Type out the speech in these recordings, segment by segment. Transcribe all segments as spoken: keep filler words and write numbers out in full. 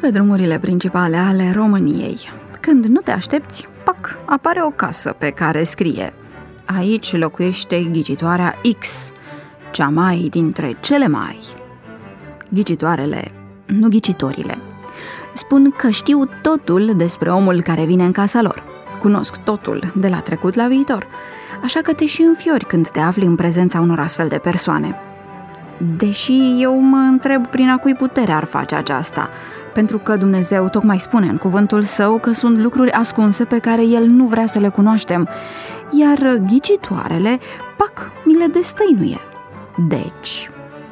pe drumurile principale ale României, când nu te aștepți, pac, apare o casă pe care scrie: aici locuiește ghicitoarea X, cea mai dintre cele mai. Ghicitoarele, nu ghicitorile, spun că știu totul despre omul care vine în casa lor. Cunosc totul, de la trecut la viitor, așa că te și înfiori când te afli în prezența unor astfel de persoane. Deși eu mă întreb prin a cui putere ar face aceasta, pentru că Dumnezeu tocmai spune în cuvântul Său că sunt lucruri ascunse pe care El nu vrea să le cunoaștem, iar ghicitoarele, pac, mi le destăinuie. Deci...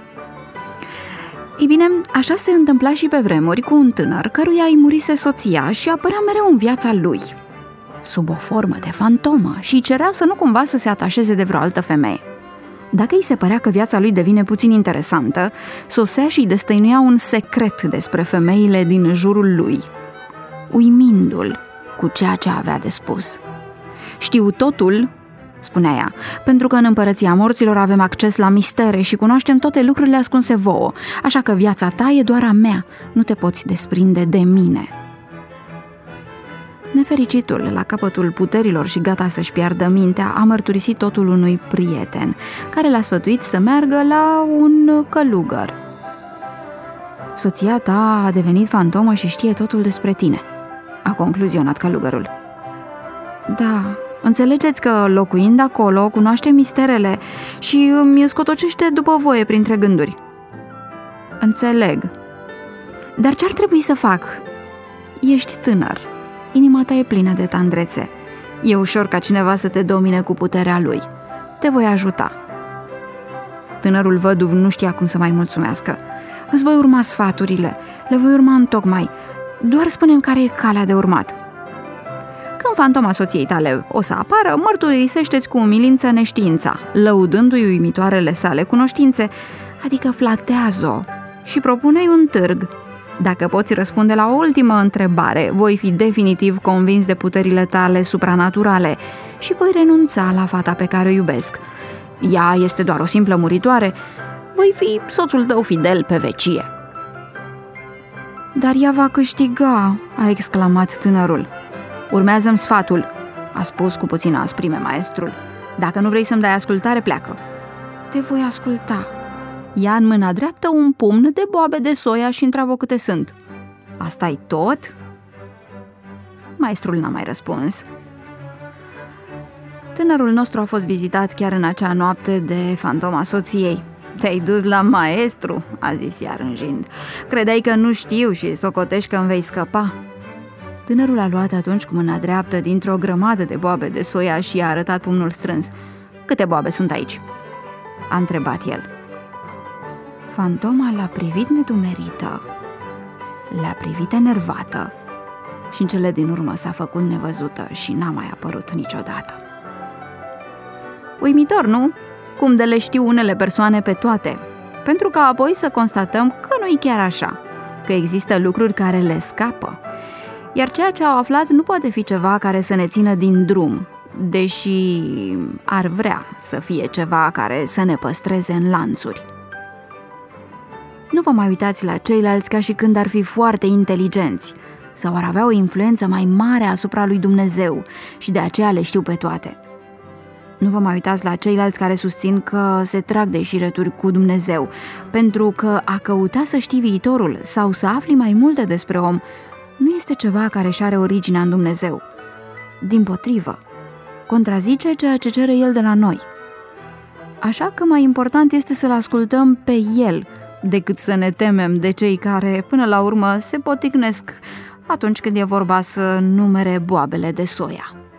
Ei bine, așa se întâmpla și pe vremuri cu un tânăr căruia îi murise soția și apărea mereu în viața lui, sub o formă de fantomă, și cerea să nu cumva să se atașeze de vreo altă femeie. Dacă îi se părea că viața lui devine puțin interesantă, sosea și îi destăinuia un secret despre femeile din jurul lui, uimindu-l cu ceea ce avea de spus. Știu totul, spunea ea, pentru că în împărăția morților avem acces la mistere și cunoaștem toate lucrurile ascunse vouă, așa că viața ta e doar a mea, nu te poți desprinde de mine. Nefericitul, la capătul puterilor și gata să-și piardă mintea, a mărturisit totul unui prieten, care l-a sfătuit să meargă la un călugăr. Soția ta a devenit fantomă și știe totul despre tine, a concluzionat călugărul. Da, înțelegeți că, locuind acolo, cunoaște misterele și îmi scotocește după voie printre gânduri. Înțeleg. Dar ce ar trebui să fac? Ești tânăr. Inima ta e plină de tandrețe. E ușor ca cineva să te domine cu puterea lui. Te voi ajuta. Tânărul văduv nu știa cum să mai mulțumească. Îți voi urma sfaturile, le voi urma întocmai. Doar spune-mi care e calea de urmat. Când fantoma soției tale o să apară, mărturisește-ți cu umilință neștiința, lăudându-i uimitoarele sale cunoștințe, adică flatează-o și propune-i un târg. Dacă poți răspunde la o ultimă întrebare, voi fi definitiv convins de puterile tale supranaturale și voi renunța la fata pe care o iubesc. Ea este doar o simplă muritoare, voi fi soțul tău fidel pe vecie. Dar ea va câștiga, a exclamat tânărul. Urmează-mi sfatul, a spus cu puțină asprime maestrul. Dacă nu vrei să-mi dai ascultare, pleacă. Te voi asculta. Ia în mâna dreaptă un pumn de boabe de soia și întreabă câte sunt. Asta-i tot? Maestrul n-a mai răspuns. Tânărul nostru a fost vizitat chiar în acea noapte de fantoma soției. Te-ai dus la maestru, a zis ea rânjind. Credeai că nu știu și socotești că îmi vei scăpa. Tânărul a luat atunci cu mâna dreaptă dintr-o grămadă de boabe de soia și i-a arătat pumnul strâns. Câte boabe sunt aici? A întrebat el. Fantoma l-a privit nedumerită, l-a privit enervată și în cele din urmă s-a făcut nevăzută și n-a mai apărut niciodată. Uimitor, nu? Cum de le știu unele persoane pe toate, pentru că apoi să constatăm că nu-i chiar așa, că există lucruri care le scapă, iar ceea ce au aflat nu poate fi ceva care să ne țină din drum, deși ar vrea să fie ceva care să ne păstreze în lanțuri. Nu vă mai uitați la ceilalți ca și când ar fi foarte inteligenți sau ar avea o influență mai mare asupra lui Dumnezeu și de aceea le știu pe toate. Nu vă mai uitați la ceilalți care susțin că se trag de șireturi cu Dumnezeu, pentru că a căuta să știi viitorul sau să afli mai multe despre om nu este ceva care își are originea în Dumnezeu. Dimpotrivă, contrazice ceea ce cere El de la noi. Așa că mai important este să-L ascultăm pe El, decât să ne temem de cei care, până la urmă, se poticnesc atunci când e vorba să numere boabele de soia.